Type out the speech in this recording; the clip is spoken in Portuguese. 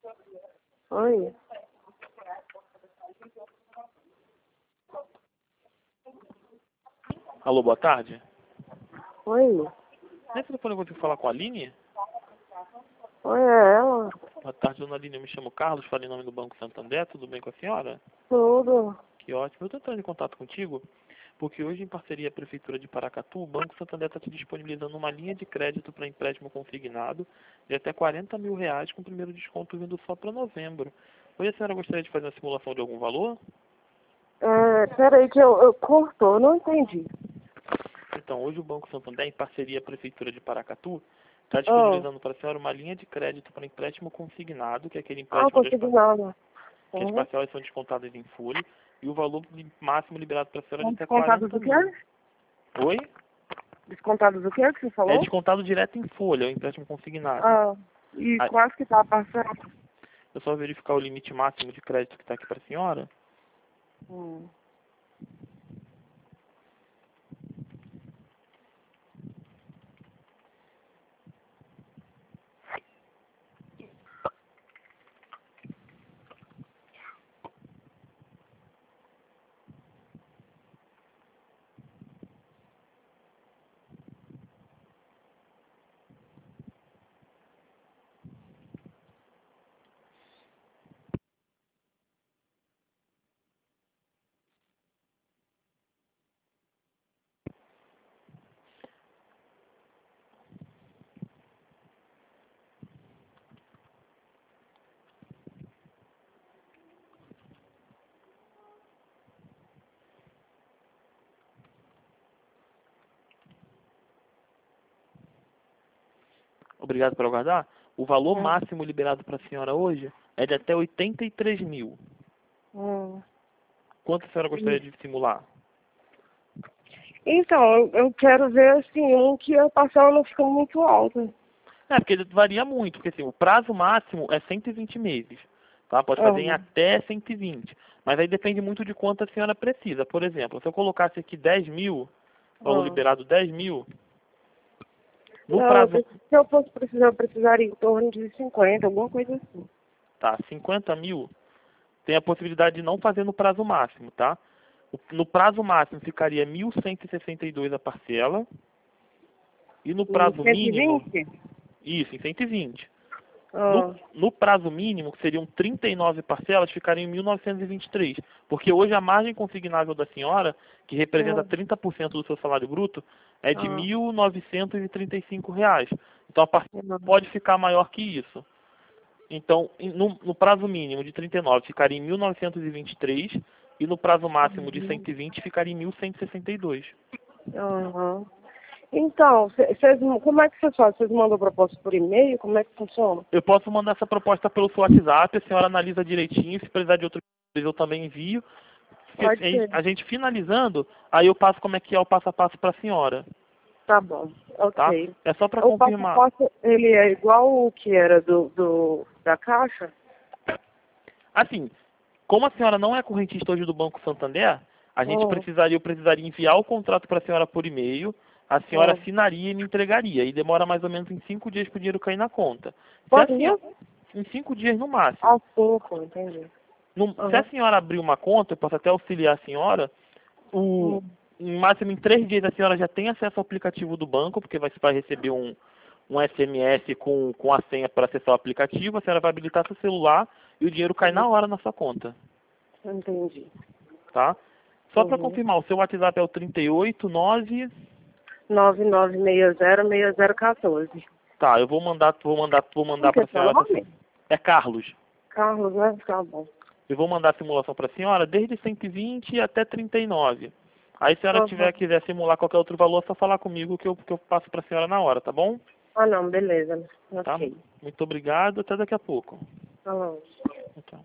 Oi. Alô, boa tarde. Oi. Nesse telefone eu consigo falar com a Aline? Oi, é ela? Boa tarde, dona Aline. Eu me chamo Carlos, falei em nome do Banco Santander. Tudo bem com a senhora? Tudo. Que ótimo. Eu estou entrando em contato contigo porque hoje, em parceria com a Prefeitura de Paracatu, o Banco Santander está te disponibilizando uma linha de crédito para empréstimo consignado de até R$ 40 mil, com o primeiro desconto vindo só para novembro. Hoje a senhora gostaria de fazer uma simulação de algum valor? Peraí que eu cortou, não entendi. Então, hoje o Banco Santander, em parceria com a Prefeitura de Paracatu, está Ah, disponibilizando para a senhora uma linha de crédito para empréstimo consignado, que é aquele empréstimo onde consegui nada. que as Uhum. parcelas são descontadas em folha, e o valor máximo liberado para a senhora é de até Descontado 40 do quê? mil. Oi? Descontado do quê que você É falou? descontado direto em folha, o empréstimo consignado. Ah, e Aí, quase que tá passando. eu só verificar o limite máximo de crédito que está aqui para a senhora. Hum. Obrigado por aguardar. O valor Hum. máximo liberado para a senhora hoje é de até 83 mil. Hum. Quanto a senhora gostaria de simular? Então, eu quero ver assim, um que a parcela não fica muito alta. É, porque varia muito, porque assim, o prazo máximo é 120 meses. Tá? Pode fazer em Ah, até 120. Mas aí depende muito de quanto a senhora precisa. Por exemplo, se eu colocasse aqui 10 mil, valor ah. liberado 10 mil, no Não, prazo, se eu fosse precisar, eu precisaria em torno de 50, alguma coisa assim. tá, 50 mil, tem a possibilidade de não fazer no prazo máximo, tá? No prazo máximo ficaria 1.162 a parcela. E no Em prazo mínimo, 120? isso, em 120. No, Ah, no prazo mínimo, que seriam 39 parcelas, ficariam em 1.923. Porque hoje a margem consignável da senhora, que representa ah, 30% do seu salário bruto, é de R$ ah, 1.935. Então a parcela ah. pode ficar maior que isso. Então, no prazo mínimo de 39 ficaria em 1.923 e no prazo máximo de 120 ficaria em 1.162. Aham. Então, como é que vocês fazem? Vocês mandam proposta por e-mail? Como é que funciona? Eu posso mandar essa proposta pelo seu WhatsApp, a senhora analisa direitinho, se precisar de outro eu também envio. Pode ser. A gente finalizando, aí eu passo como é que é o passo a passo para a senhora, Tá bom. tá? Ok. É só para O confirmar. passaporte, ele é igual o que era da Caixa? Assim, como a senhora não é correntista hoje do Banco Santander, Oh, eu precisaria enviar o contrato para a senhora por e-mail, a senhora oh. assinaria e me entregaria, e demora mais ou menos em 5 dias para o dinheiro cair na conta. Se a Pode ir? senhora, em 5 dias no máximo. Aos 5, entendi. Se a Aham. senhora abrir uma conta, eu posso até auxiliar a senhora, o, Hum. em máximo em 3 dias a senhora já tem acesso ao aplicativo do banco, porque você vai receber um SMS com a senha para acessar o aplicativo, a senhora vai habilitar seu celular e o dinheiro cai na hora na sua conta, Entendi. tá? Só para Uhum. confirmar, o seu WhatsApp é o 389. 99606014. Tá, eu vou Como mandar que para é a seu senhora nome? é Carlos. Carlos, né? Tá bom. Eu vou mandar a simulação para a senhora desde 120 até 39. Aí se a senhora Uhum. quiser simular qualquer outro valor, é só falar comigo que eu passo para a senhora na hora, tá bom? Ah, não, beleza. Tá? Ok. Muito obrigado, até daqui a pouco. Tá bom. Tchau.